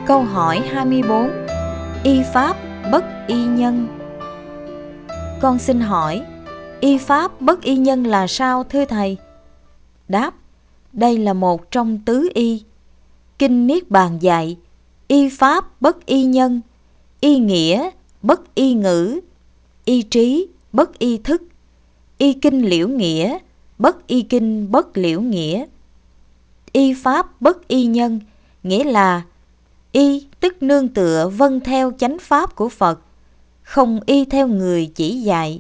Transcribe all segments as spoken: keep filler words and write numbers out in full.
Câu hỏi hai mươi bốn. Y pháp bất y nhân. Con xin hỏi, y pháp bất y nhân là sao thưa thầy? Đáp: đây là một trong tứ y. Kinh Niết Bàn dạy: y pháp bất y nhân, y nghĩa bất y ngữ, y trí bất y thức, y kinh liễu nghĩa bất y kinh bất liễu nghĩa. Y pháp bất y nhân nghĩa là y tức nương tựa vâng theo chánh pháp của Phật, không y theo người chỉ dạy.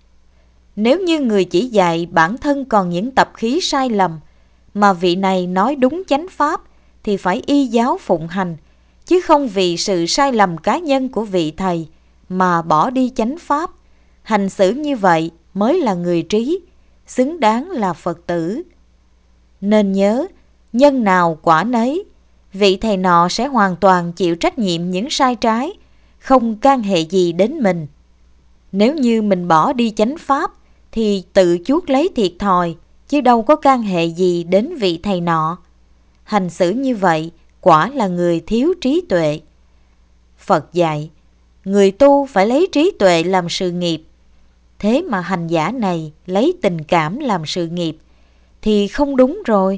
Nếu như người chỉ dạy bản thân còn những tập khí sai lầm, mà vị này nói đúng chánh pháp thì phải y giáo phụng hành, chứ không vì sự sai lầm cá nhân của vị thầy mà bỏ đi chánh pháp. Hành xử như vậy mới là người trí, xứng đáng là Phật tử. Nên nhớ, nhân nào quả nấy, vị thầy nọ sẽ hoàn toàn chịu trách nhiệm những sai trái, không can hệ gì đến mình. Nếu như mình bỏ đi chánh pháp thì tự chuốc lấy thiệt thòi, chứ đâu có can hệ gì đến vị thầy nọ. Hành xử như vậy quả là người thiếu trí tuệ. Phật dạy, người tu phải lấy trí tuệ làm sự nghiệp. Thế mà hành giả này lấy tình cảm làm sự nghiệp thì không đúng rồi.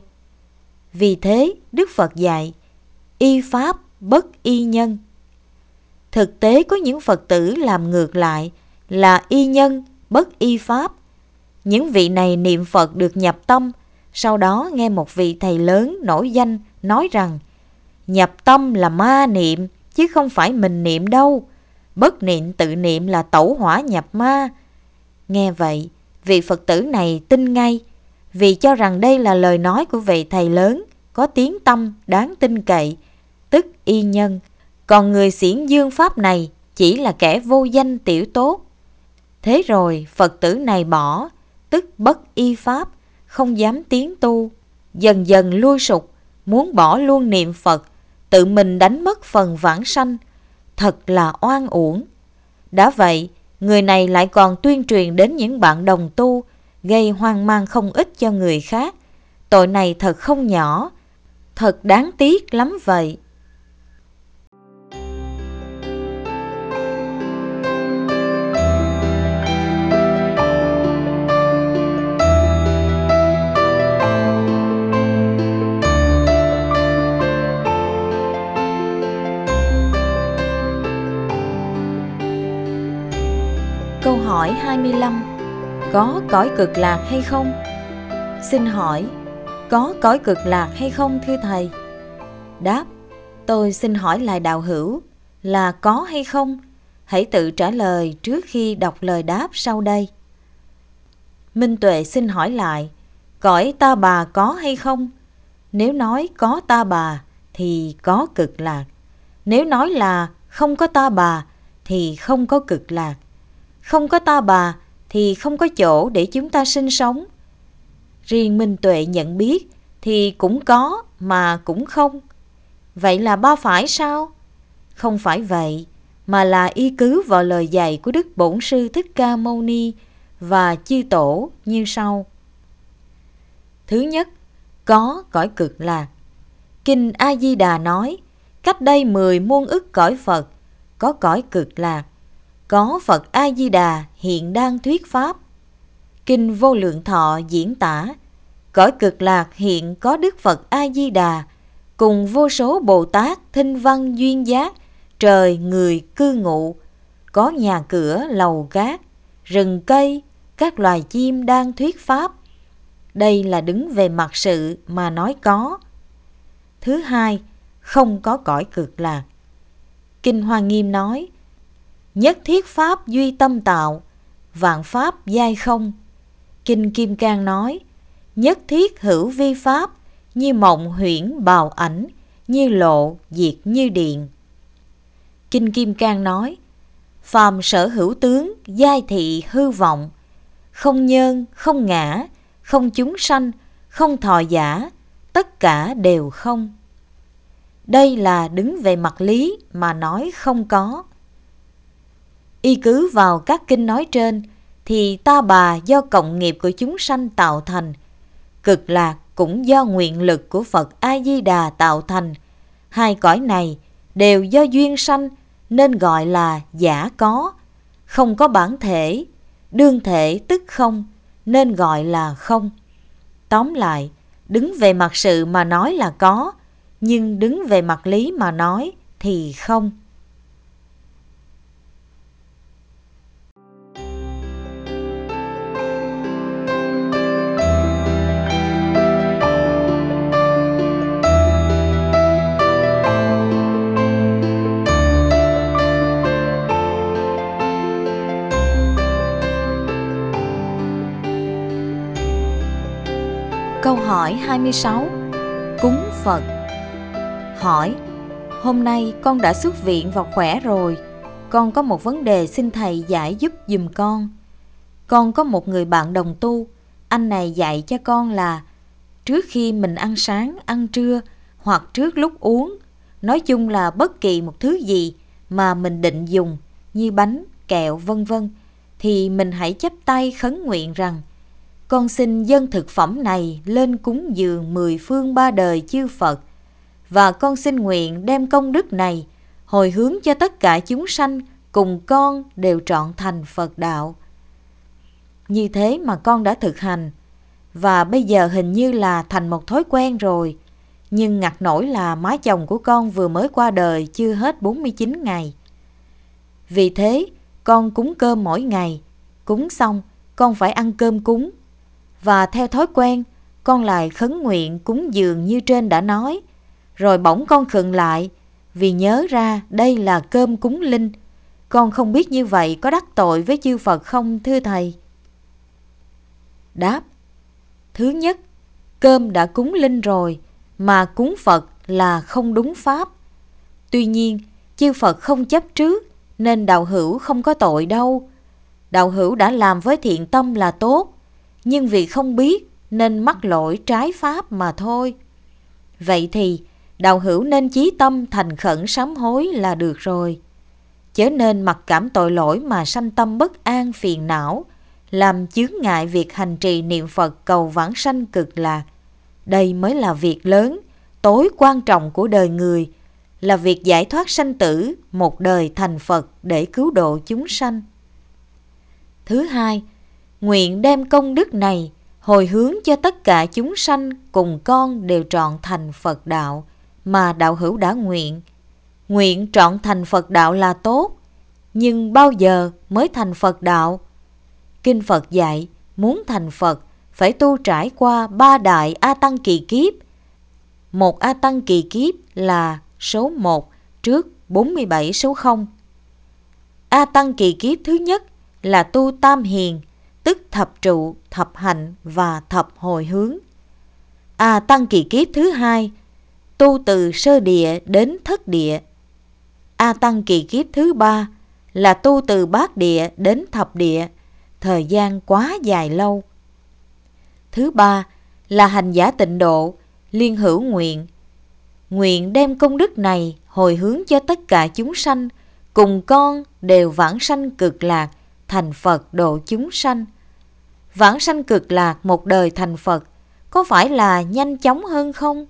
Vì thế Đức Phật dạy y pháp bất y nhân. Thực tế có những Phật tử làm ngược lại, là y nhân bất y pháp. Những vị này niệm Phật được nhập tâm, sau đó nghe một vị thầy lớn nổi danh nói rằng nhập tâm là ma niệm, chứ không phải mình niệm đâu. Bất niệm tự niệm là tẩu hỏa nhập ma. Nghe vậy, vị Phật tử này tin ngay, vì cho rằng đây là lời nói của vị thầy lớn có tiếng tăm đáng tin cậy, tức y nhân. Còn người xiển dương pháp này chỉ là kẻ vô danh tiểu tốt. Thế rồi Phật tử này bỏ, tức bất y pháp, không dám tiến tu, dần dần lui sụp, muốn bỏ luôn niệm Phật, tự mình đánh mất phần vãng sanh, thật là oan uổng. Đã vậy, người này lại còn tuyên truyền đến những bạn đồng tu, gây hoang mang không ít cho người khác. Tội này thật không nhỏ, thật đáng tiếc lắm vậy. Câu hỏi hai mươi lăm. Có cõi cực lạc hay không? Xin hỏi, có cõi cực lạc hay không thưa thầy? Đáp: tôi xin hỏi lại đạo hữu là có hay không? Hãy tự trả lời trước khi đọc lời đáp sau đây. Minh Tuệ xin hỏi lại, cõi Ta Bà có hay không? Nếu nói có Ta Bà thì có cực lạc. Nếu nói là không có Ta Bà thì không có cực lạc. Không có Ta Bà thì không có chỗ để chúng ta sinh sống. Riêng Minh Tuệ nhận biết thì cũng có mà cũng không. Vậy là ba phải sao? Không phải vậy, mà là y cứ vào lời dạy của Đức Bổn Sư Thích Ca Mâu Ni và chư tổ như sau. Thứ nhất, có cõi cực lạc. Kinh A Di Đà nói, cách đây mười muôn ức cõi Phật, có cõi cực lạc, có Phật A Di Đà hiện đang thuyết pháp. Kinh Vô Lượng Thọ diễn tả, cõi cực lạc hiện có Đức Phật A Di Đà cùng vô số Bồ Tát thinh văn duyên giác, trời người cư ngụ, có nhà cửa lầu gác, rừng cây, các loài chim đang thuyết pháp. Đây là đứng về mặt sự mà nói có. Thứ hai, không có cõi cực lạc. Kinh Hoa Nghiêm nói, nhất thiết pháp duy tâm tạo, vạn pháp giai không. Kinh Kim Cang nói, nhất thiết hữu vi pháp, như mộng huyễn bào ảnh, như lộ diệt như điện. Kinh Kim Cang nói, phàm sở hữu tướng, giai thị hư vọng, không nhân, không ngã, không chúng sanh, không thọ giả, tất cả đều không. Đây là đứng về mặt lý mà nói không có. Y cứ vào các kinh nói trên thì Ta Bà do cộng nghiệp của chúng sanh tạo thành, cực lạc cũng do nguyện lực của Phật A Di Đà tạo thành. Hai cõi này đều do duyên sanh nên gọi là giả có, không có bản thể, đương thể tức không nên gọi là không. Tóm lại, đứng về mặt sự mà nói là có, nhưng đứng về mặt lý mà nói thì không. Câu hỏi hai mươi sáu. Cúng Phật. Hỏi: hôm nay con đã xuất viện và khỏe rồi. Con có một vấn đề xin thầy giải giúp giùm con. Con có một người bạn đồng tu. Anh này dạy cho con là trước khi mình ăn sáng, ăn trưa hoặc trước lúc uống, nói chung là bất kỳ một thứ gì mà mình định dùng như bánh, kẹo vân vân, thì mình hãy chắp tay khấn nguyện rằng: con xin dâng thực phẩm này lên cúng dường mười phương ba đời chư Phật, và con xin nguyện đem công đức này hồi hướng cho tất cả chúng sanh cùng con đều trọn thành Phật đạo. Như thế mà con đã thực hành, và bây giờ hình như là thành một thói quen rồi. Nhưng ngặt nổi là má chồng của con vừa mới qua đời chưa hết bốn mươi chín ngày. Vì thế, con cúng cơm mỗi ngày. Cúng xong, con phải ăn cơm cúng. Và theo thói quen, con lại khấn nguyện cúng dường như trên đã nói. Rồi bỗng con khựng lại, vì nhớ ra đây là cơm cúng linh. Con không biết như vậy có đắc tội với chư Phật không thưa thầy? Đáp: thứ nhất, cơm đã cúng linh rồi, mà cúng Phật là không đúng pháp. Tuy nhiên, chư Phật không chấp trước, nên đạo hữu không có tội đâu. Đạo hữu đã làm với thiện tâm là tốt, nhưng vì không biết nên mắc lỗi trái pháp mà thôi. Vậy thì đạo hữu nên chí tâm thành khẩn sám hối là được rồi. Chớ nên mặc cảm tội lỗi mà sanh tâm bất an phiền não, làm chướng ngại việc hành trì niệm Phật cầu vãng sanh cực lạc. Đây mới là việc lớn, tối quan trọng của đời người, là việc giải thoát sanh tử, một đời thành Phật để cứu độ chúng sanh. Thứ hai, nguyện đem công đức này hồi hướng cho tất cả chúng sanh cùng con đều trọn thành Phật đạo mà đạo hữu đã nguyện. Nguyện trọn thành Phật đạo là tốt, nhưng bao giờ mới thành Phật đạo? Kinh Phật dạy muốn thành Phật phải tu trải qua ba đại A Tăng kỳ kiếp. Một A Tăng kỳ kiếp là số một trước bốn mươi bảy số không. A Tăng kỳ kiếp thứ nhất là tu tam hiền, tức thập trụ, thập hạnh và thập hồi hướng. A Tăng kỳ kiếp thứ hai tu từ sơ địa đến thất địa. A Tăng kỳ kiếp thứ ba là tu từ bát địa đến thập địa, thời gian quá dài lâu. Thứ ba là hành giả tịnh độ, liên hữu nguyện. Nguyện đem công đức này hồi hướng cho tất cả chúng sanh, cùng con đều vãng sanh cực lạc, thành Phật độ chúng sanh. Vãng sanh cực lạc một đời thành Phật, có phải là nhanh chóng hơn không?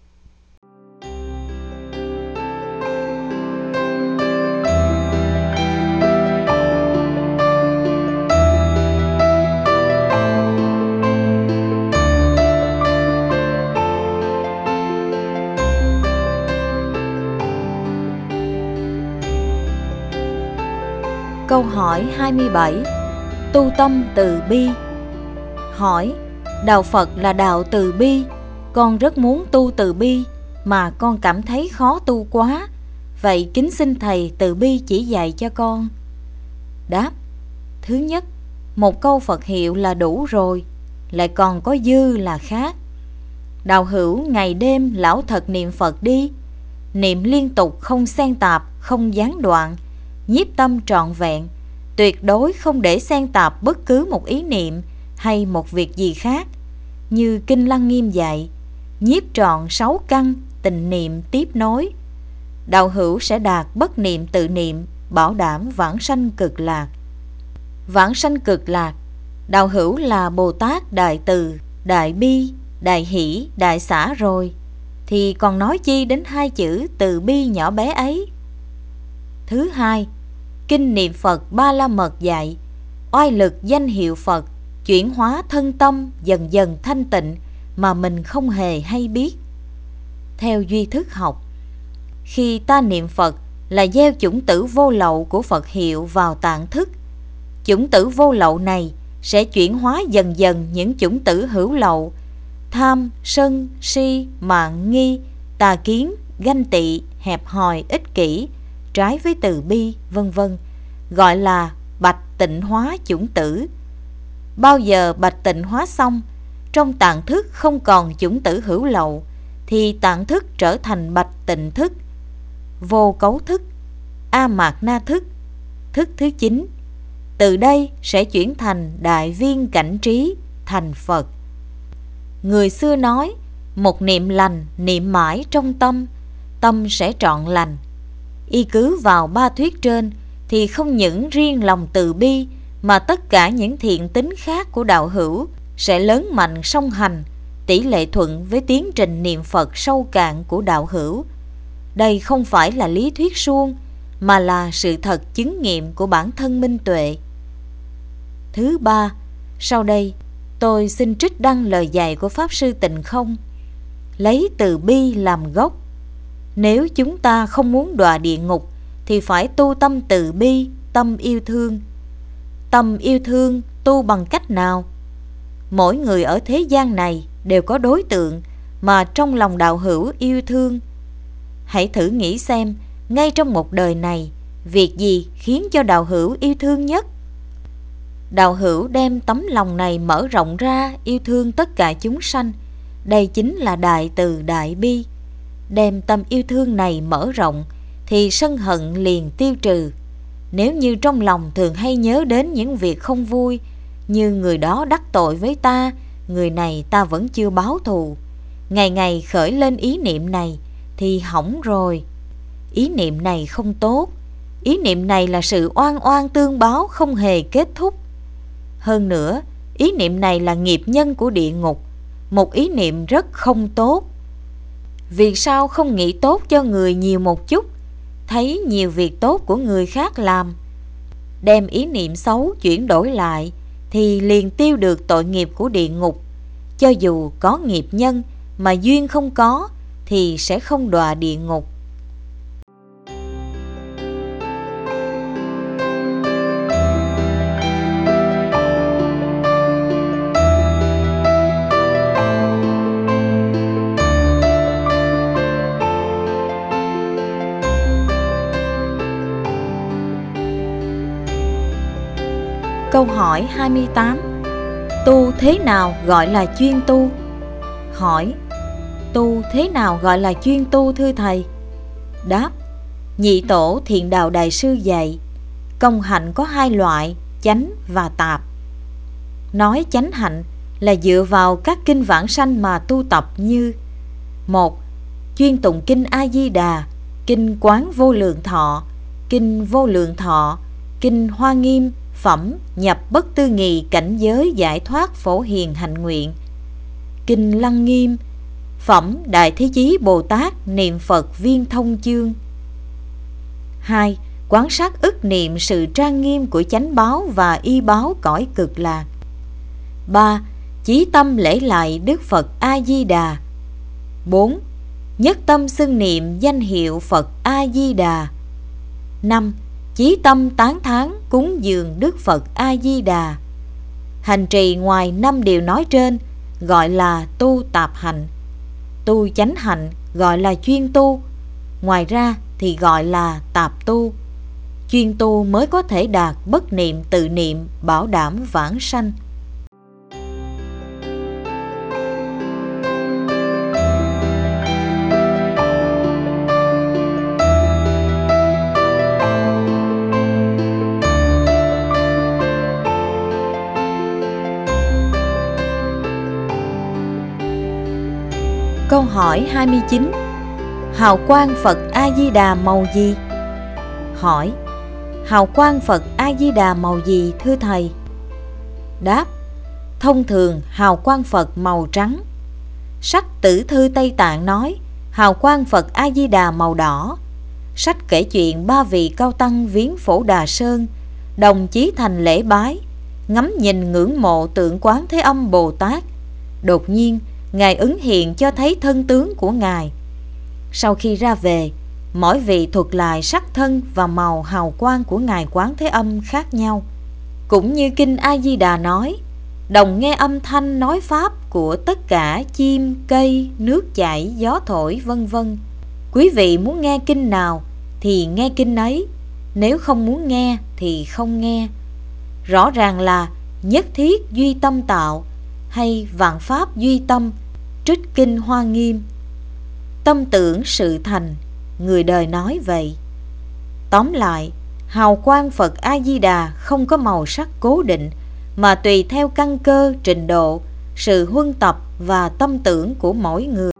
Câu hỏi hai mươi bảy. Tu tâm từ bi. Hỏi: đạo Phật là đạo từ bi, con rất muốn tu từ bi mà con cảm thấy khó tu quá. Vậy kính xin thầy từ bi chỉ dạy cho con. Đáp: thứ nhất, một câu Phật hiệu là đủ rồi, lại còn có dư là khác. Đạo hữu ngày đêm lão thật niệm Phật đi, niệm liên tục không xen tạp, không gián đoạn, nhiếp tâm trọn vẹn, tuyệt đối không để xen tạp bất cứ một ý niệm hay một việc gì khác. Như Kinh Lăng Nghiêm dạy, nhiếp trọn sáu căn, tịnh niệm tiếp nối. Đạo hữu sẽ đạt bất niệm tự niệm, bảo đảm vãng sanh cực lạc. Vãng sanh cực lạc, đạo hữu là Bồ Tát Đại Từ, Đại Bi, Đại Hỷ, Đại Xả rồi, thì còn nói chi đến hai chữ từ bi nhỏ bé ấy. Thứ hai, kinh niệm Phật Ba La Mật dạy, oai lực danh hiệu Phật chuyển hóa thân tâm dần dần thanh tịnh mà mình không hề hay biết. Theo duy thức học, khi ta niệm Phật là gieo chủng tử vô lậu của Phật hiệu vào tạng thức. Chủng tử vô lậu này sẽ chuyển hóa dần dần những chủng tử hữu lậu: tham, sân, si, mạn, nghi, tà kiến, ganh tị, hẹp hòi, ích kỷ, trái với từ bi, vân vân, gọi là bạch tịnh hóa chủng tử. Bao giờ bạch tịnh hóa xong, trong tạng thức không còn chủng tử hữu lậu, thì tạng thức trở thành bạch tịnh thức, vô cấu thức, a mạt na thức, thức thứ chín. Từ đây sẽ chuyển thành đại viên cảnh trí, thành Phật. Người xưa nói, một niệm lành niệm mãi trong tâm, tâm sẽ trọn lành. Y cứ vào ba thuyết trên thì không những riêng lòng từ bi mà tất cả những thiện tính khác của đạo hữu sẽ lớn mạnh song hành, tỷ lệ thuận với tiến trình niệm Phật sâu cạn của đạo hữu. Đây không phải là lý thuyết suông, mà là sự thật chứng nghiệm của bản thân minh tuệ. Thứ ba, sau đây tôi xin trích đăng lời dạy của Pháp Sư Tịnh Không, lấy từ bi làm gốc. Nếu chúng ta không muốn đọa địa ngục thì phải tu tâm từ bi, tâm yêu thương. Tâm yêu thương tu bằng cách nào? Mỗi người ở thế gian này đều có đối tượng mà trong lòng đạo hữu yêu thương. Hãy thử nghĩ xem, ngay trong một đời này, việc gì khiến cho đạo hữu yêu thương nhất? Đạo hữu đem tấm lòng này mở rộng ra yêu thương tất cả chúng sanh. Đây chính là đại từ đại bi. Đem tâm yêu thương này mở rộng thì sân hận liền tiêu trừ. Nếu như trong lòng thường hay nhớ đến những việc không vui, như người đó đắc tội với ta, người này ta vẫn chưa báo thù, ngày ngày khởi lên ý niệm này thì hỏng rồi. Ý niệm này không tốt. Ý niệm này là sự oan oan tương báo không hề kết thúc. Hơn nữa, ý niệm này là nghiệp nhân của địa ngục, một ý niệm rất không tốt. Vì sao không nghĩ tốt cho người nhiều một chút, thấy nhiều việc tốt của người khác làm, đem ý niệm xấu chuyển đổi lại thì liền tiêu được tội nghiệp của địa ngục. Cho dù có nghiệp nhân mà duyên không có thì sẽ không đọa địa ngục. Câu hỏi hai mươi tám. Tu thế nào gọi là chuyên tu? Hỏi: tu thế nào gọi là chuyên tu thưa Thầy? Đáp: Nhị tổ Thiện Đạo Đại Sư dạy, công hạnh có hai loại, chánh và tạp. Nói chánh hạnh là dựa vào các kinh vãng sanh mà tu tập như: một. Chuyên tụng kinh A-di-đà, kinh Quán Vô Lượng Thọ, kinh Vô Lượng Thọ, kinh Hoa Nghiêm, phẩm nhập bất tư nghì cảnh giới giải thoát phổ hiền hạnh nguyện, kinh Lăng Nghiêm, phẩm Đại Thế Chí Bồ Tát niệm Phật viên thông chương. Hai. Quán sát ức niệm sự trang nghiêm của chánh báo và y báo cõi cực lạc. Ba. Chí tâm lễ lại Đức Phật A-di-đà. Bốn. Nhất tâm xưng niệm danh hiệu Phật A-di-đà. Năm. Chí tâm tán thán cúng dường Đức Phật A-di-đà. Hành trì ngoài năm điều nói trên gọi là tu tạp hạnh. Tu chánh hạnh gọi là chuyên tu. Ngoài ra thì gọi là tạp tu. Chuyên tu mới có thể đạt bất niệm tự niệm, bảo đảm vãng sanh. Câu hỏi hai mươi chín. Hào quang Phật A-di-đà màu gì? Hỏi: hào quang Phật A-di-đà màu gì thưa Thầy? Đáp: thông thường hào quang Phật màu trắng. Sách Tử Thư Tây Tạng nói hào quang Phật A Di Đà màu đỏ. Sách kể chuyện ba vị cao tăng viếng Phổ Đà Sơn, đồng chí thành lễ bái, ngắm nhìn ngưỡng mộ tượng Quán Thế Âm Bồ Tát. Đột nhiên Ngài ứng hiện cho thấy thân tướng của Ngài. Sau khi ra về, mỗi vị thuật lại sắc thân và màu hào quang của Ngài Quán Thế Âm khác nhau. Cũng như Kinh A Di Đà nói, đồng nghe âm thanh nói pháp của tất cả chim, cây, nước chảy, gió thổi, vân vân. Quý vị muốn nghe kinh nào thì nghe kinh ấy, nếu không muốn nghe thì không nghe. Rõ ràng là nhất thiết duy tâm tạo, hay vạn pháp duy tâm, trích kinh Hoa Nghiêm. Tâm tưởng sự thành, người đời nói vậy. Tóm lại, hào quang Phật A Di Đà không có màu sắc cố định, mà tùy theo căn cơ, trình độ, sự huân tập và tâm tưởng của mỗi người.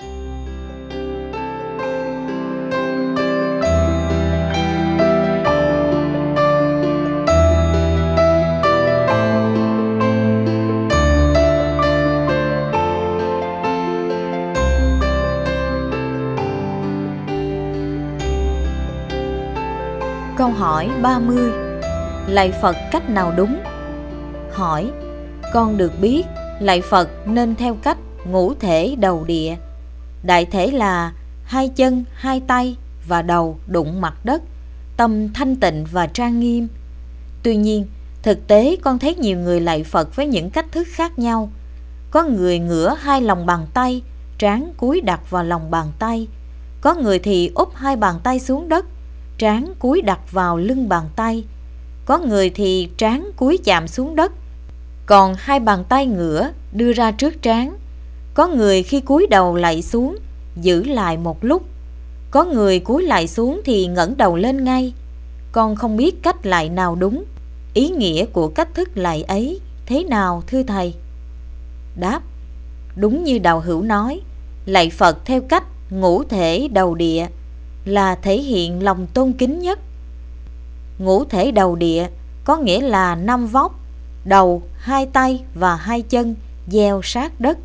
Câu hỏi ba mươi. Lạy Phật cách nào đúng? Hỏi: con được biết lạy Phật nên theo cách ngũ thể đầu địa. Đại thể là hai chân, hai tay và đầu đụng mặt đất, tâm thanh tịnh và trang nghiêm. Tuy nhiên, thực tế con thấy nhiều người lạy Phật với những cách thức khác nhau. Có người ngửa hai lòng bàn tay, trán cúi đặt vào lòng bàn tay. Có người thì úp hai bàn tay xuống đất, trán cúi đặt vào lưng bàn tay. Có người thì trán cúi chạm xuống đất, còn hai bàn tay ngửa đưa ra trước trán. Có người khi cúi đầu lạy xuống giữ lại một lúc. Có người cúi lạy xuống thì ngẩng đầu lên ngay. Con không biết cách lạy nào đúng, ý nghĩa của cách thức lạy ấy thế nào thưa thầy? Đáp: đúng như đạo hữu nói, lạy Phật theo cách ngũ thể đầu địa là thể hiện lòng tôn kính nhất. Ngũ thể đầu địa có nghĩa là năm vóc, đầu, hai tay và hai chân gieo sát đất.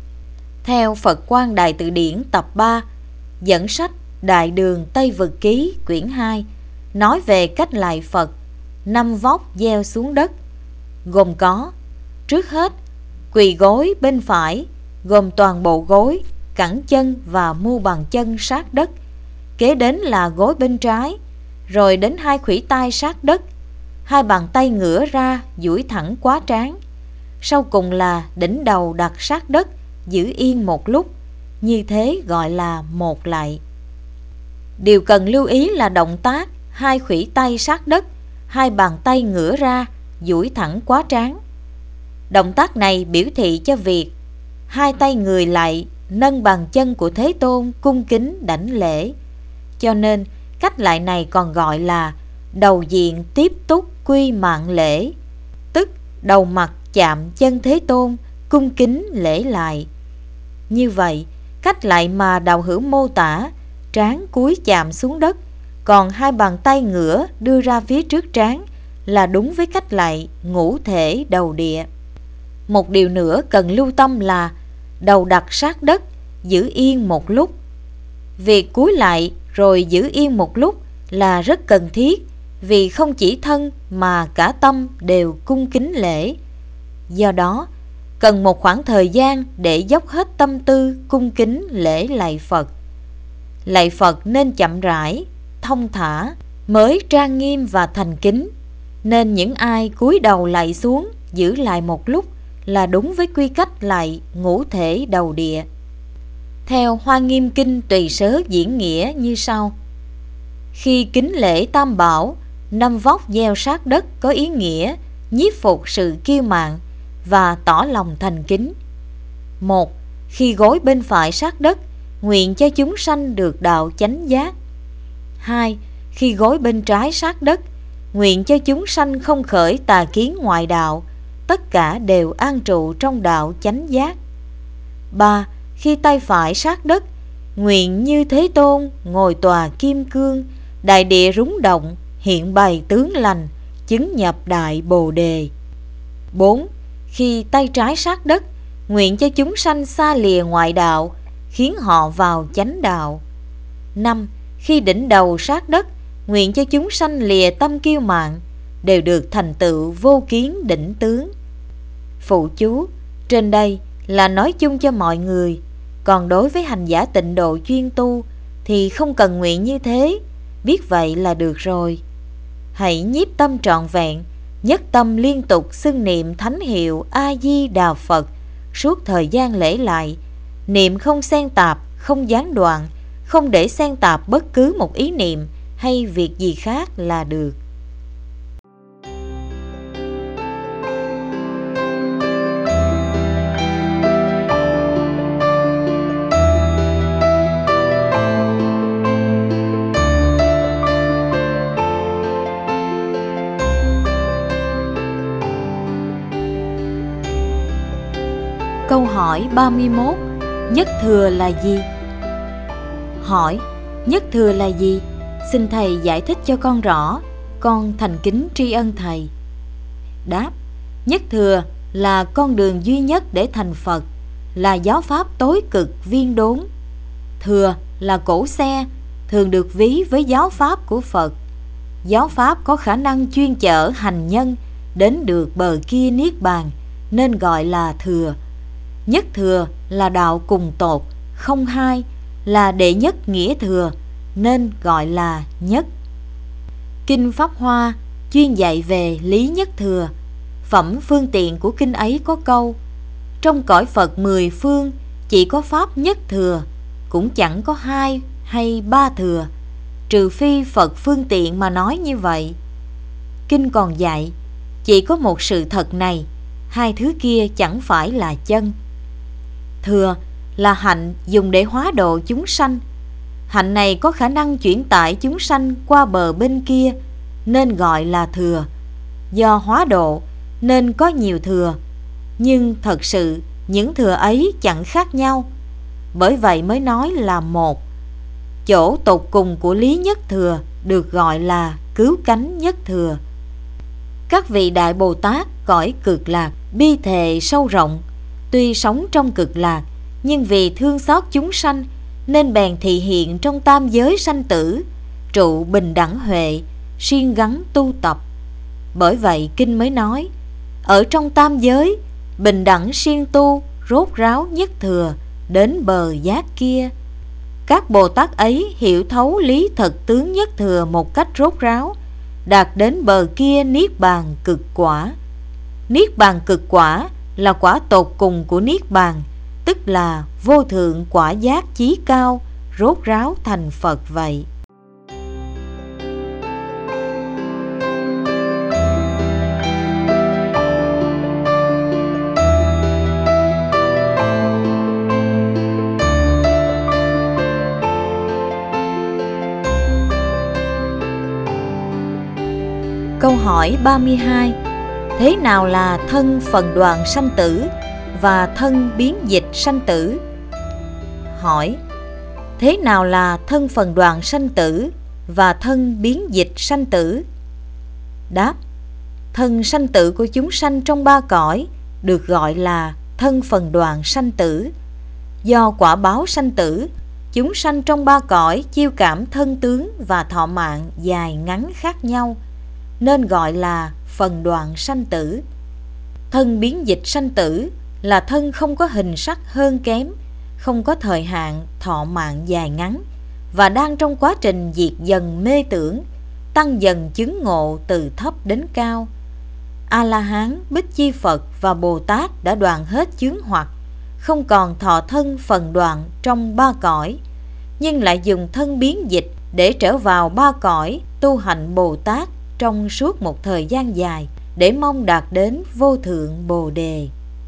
Theo Phật Quang Đại Từ Điển tập ba, dẫn sách Đại Đường Tây Vực Ký quyển hai, nói về cách lạy Phật năm vóc gieo xuống đất, gồm có: trước hết, quỳ gối bên phải, gồm toàn bộ gối, cẳng chân và mu bàn chân sát đất. Kế đến là gối bên trái, rồi đến hai khuỷu tay sát đất, hai bàn tay ngửa ra duỗi thẳng quá trán. Sau cùng là đỉnh đầu đặt sát đất, giữ yên một lúc. Như thế gọi là một lạy. Điều cần lưu ý là động tác hai khuỷu tay sát đất, hai bàn tay ngửa ra duỗi thẳng quá trán. Động tác này biểu thị cho việc hai tay người lạy nâng bàn chân của Thế Tôn cung kính đảnh lễ. Cho nên cách lạy này còn gọi là đầu diện tiếp túc quy mạng lễ, tức đầu mặt chạm chân Thế Tôn cung kính lễ lại. Như vậy, cách lạy mà đạo hữu mô tả, trán cúi chạm xuống đất, còn hai bàn tay ngửa đưa ra phía trước trán, là đúng với cách lạy ngũ thể đầu địa. Một điều nữa cần lưu tâm là đầu đặt sát đất, giữ yên một lúc. Việc cúi lại rồi giữ yên một lúc là rất cần thiết, vì không chỉ thân mà cả tâm đều cung kính lễ. Do đó, cần một khoảng thời gian để dốc hết tâm tư cung kính lễ lạy Phật. Lạy Phật nên chậm rãi, thông thả, mới trang nghiêm và thành kính. Nên những ai cúi đầu lạy xuống giữ lại một lúc là đúng với quy cách lạy ngũ thể đầu địa. Theo Hoa Nghiêm Kinh Tùy Sớ diễn nghĩa như sau: khi kính lễ Tam Bảo, năm vóc gieo sát đất có ý nghĩa nhiếp phục sự kiêu mạn và tỏ lòng thành kính. Một, khi gối bên phải sát đất, nguyện cho chúng sanh được đạo chánh giác. Hai, khi gối bên trái sát đất, nguyện cho chúng sanh không khởi tà kiến ngoại đạo, tất cả đều an trụ trong đạo chánh giác. Ba, khi tay phải sát đất, nguyện như Thế Tôn ngồi tòa kim cương, đại địa rúng động, hiện bày tướng lành, chứng nhập đại bồ đề. Bốn, khi tay trái sát đất, nguyện cho chúng sanh xa lìa ngoại đạo, khiến họ vào chánh đạo. Năm. Khi đỉnh đầu sát đất, nguyện cho chúng sanh lìa tâm kiêu mạn, đều được thành tựu vô kiến đỉnh tướng. Phụ chú: trên đây là nói chung cho mọi người, còn đối với hành giả tịnh độ chuyên tu thì không cần nguyện như thế, biết vậy là được rồi. Hãy nhiếp tâm trọn vẹn, nhất tâm liên tục xưng niệm thánh hiệu A Di Đà Phật suốt thời gian lễ lại, niệm không xen tạp, không gián đoạn, không để xen tạp bất cứ một ý niệm hay việc gì khác là được. Câu hỏi ba mươi mốt. Nhất thừa là gì? Hỏi: nhất thừa là gì? Xin thầy giải thích cho con rõ, con thành kính tri ân thầy. Đáp: nhất thừa là con đường duy nhất để thành Phật, là giáo pháp tối cực viên đốn. Thừa là cỗ xe, thường được ví với giáo pháp của Phật. Giáo pháp có khả năng chuyên chở hành nhân đến được bờ kia niết bàn, nên gọi là thừa. Nhất thừa là đạo cùng tột, không hai, là đệ nhất nghĩa thừa, nên gọi là nhất. Kinh Pháp Hoa chuyên dạy về lý nhất thừa. Phẩm phương tiện của kinh ấy có câu: trong cõi Phật mười phương chỉ có pháp nhất thừa, cũng chẳng có hai hay ba thừa, trừ phi Phật phương tiện mà nói như vậy. Kinh còn dạy chỉ có một sự thật này, hai thứ kia chẳng phải là chân. Thừa là hạnh dùng để hóa độ chúng sanh. Hạnh này có khả năng chuyển tải chúng sanh qua bờ bên kia, nên gọi là thừa. Do hóa độ nên có nhiều thừa, nhưng thật sự những thừa ấy chẳng khác nhau, bởi vậy mới nói là một. Chỗ tột cùng của lý nhất thừa được gọi là cứu cánh nhất thừa. Các vị Đại Bồ Tát cõi cực lạc bi thệ sâu rộng, tuy sống trong cực lạc, nhưng vì thương xót chúng sanh nên bèn thị hiện trong tam giới sanh tử, trụ bình đẳng huệ, siêng gắng tu tập. Bởi vậy kinh mới nói: ở trong tam giới, bình đẳng siêng tu, rốt ráo nhất thừa, đến bờ giác kia. Các Bồ Tát ấy hiểu thấu lý thật tướng nhất thừa một cách rốt ráo, đạt đến bờ kia niết bàn cực quả. Niết bàn cực quả là quả tột cùng của niết bàn, tức là vô thượng quả giác chí cao, rốt ráo thành Phật vậy. Câu hỏi ba mươi hai. Thế nào là thân phần đoạn sanh tử và thân biến dịch sanh tử? Hỏi: thế nào là thân phần đoạn sanh tử và thân biến dịch sanh tử? Đáp: thân sanh tử của chúng sanh trong ba cõi được gọi là thân phần đoạn sanh tử. Do quả báo sanh tử, chúng sanh trong ba cõi chiêu cảm thân tướng và thọ mạng dài ngắn khác nhau, nên gọi là phần đoạn sanh tử. Thân biến dịch sanh tử là thân không có hình sắc hơn kém, không có thời hạn thọ mạng dài ngắn, và đang trong quá trình diệt dần mê tưởng, tăng dần chứng ngộ từ thấp đến cao. A-la-hán, Bích Chi Phật và Bồ Tát đã đoạn hết chướng hoặc, không còn thọ thân phần đoạn trong ba cõi, nhưng lại dùng thân biến dịch để trở vào ba cõi tu hạnh Bồ Tát trong suốt một thời gian dài, để mong đạt đến vô thượng Bồ Đề.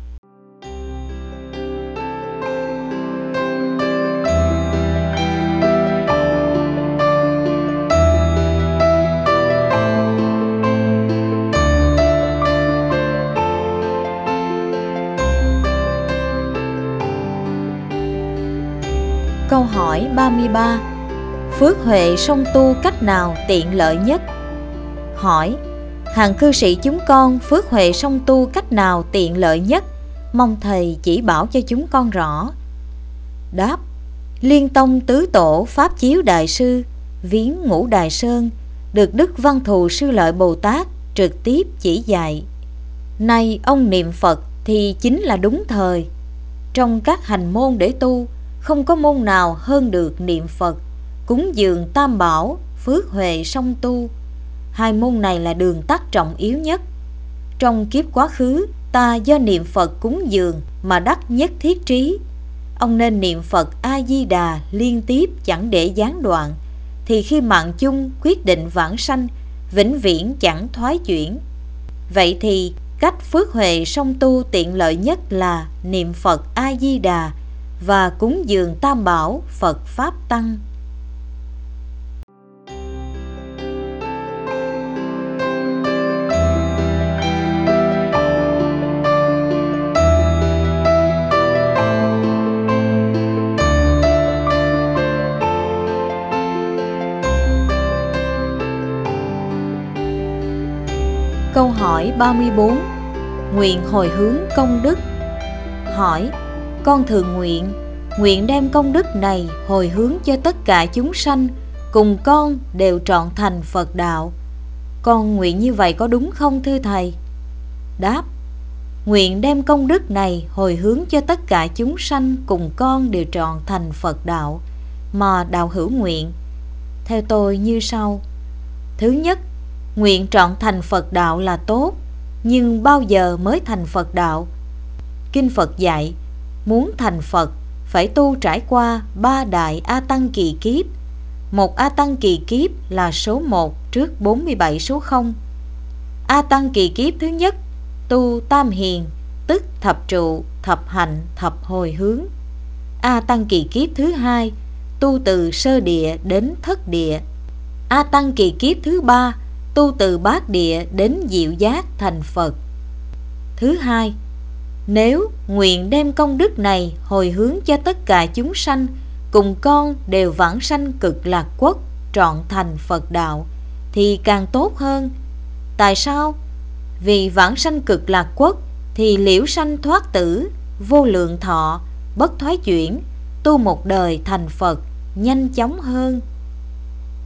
Câu hỏi ba mươi ba. Phước huệ song tu cách nào tiện lợi nhất? Hỏi: hàng cư sĩ chúng con phước huệ song tu cách nào tiện lợi nhất? Mong thầy chỉ bảo cho chúng con rõ. Đáp: Liên tông tứ tổ Pháp Chiếu Đại Sư viếng Ngũ Đài Sơn, được Đức Văn Thù Sư Lợi Bồ Tát trực tiếp chỉ dạy. Nay ông niệm Phật thì chính là đúng thời. Trong các hành môn để tu, không có môn nào hơn được niệm Phật, cúng dường Tam Bảo, phước huệ song tu. Hai môn này là đường tắt trọng yếu nhất. Trong kiếp quá khứ, ta do niệm Phật cúng dường mà đắc nhất thiết trí. Ông nên niệm Phật A-di-đà liên tiếp chẳng để gián đoạn, thì khi mạng chung quyết định vãng sanh, vĩnh viễn chẳng thoái chuyển. Vậy thì cách phước huệ song tu tiện lợi nhất là niệm Phật A-di-đà và cúng dường Tam Bảo, Phật Pháp Tăng. Câu hỏi ba mươi bốn. Nguyện hồi hướng công đức. Hỏi: con thường nguyện, nguyện đem công đức này hồi hướng cho tất cả chúng sanh, cùng con đều trọn thành Phật đạo. Con nguyện như vậy có đúng không thưa Thầy? Đáp: nguyện đem công đức này hồi hướng cho tất cả chúng sanh, cùng con đều trọn thành Phật đạo, mà đạo hữu nguyện theo tôi như sau. Thứ nhất, nguyện trọn thành Phật đạo là tốt, nhưng bao giờ mới thành Phật đạo? Kinh Phật dạy, muốn thành Phật phải tu trải qua ba đại A Tăng kỳ kiếp. Một A Tăng kỳ kiếp là số một trước bốn mươi bảy số không. A Tăng kỳ kiếp thứ nhất tu tam hiền, tức thập trụ, thập hạnh, thập hồi hướng. A Tăng kỳ kiếp thứ hai tu từ sơ địa đến thất địa. A Tăng kỳ kiếp thứ ba tu từ bát địa đến diệu giác thành Phật. Thứ hai, nếu nguyện đem công đức này hồi hướng cho tất cả chúng sanh, cùng con đều vãng sanh cực lạc quốc, trọn thành Phật đạo, thì càng tốt hơn. Tại sao? Vì vãng sanh cực lạc quốc thì liễu sanh thoát tử, vô lượng thọ, bất thoái chuyển, tu một đời thành Phật nhanh chóng hơn.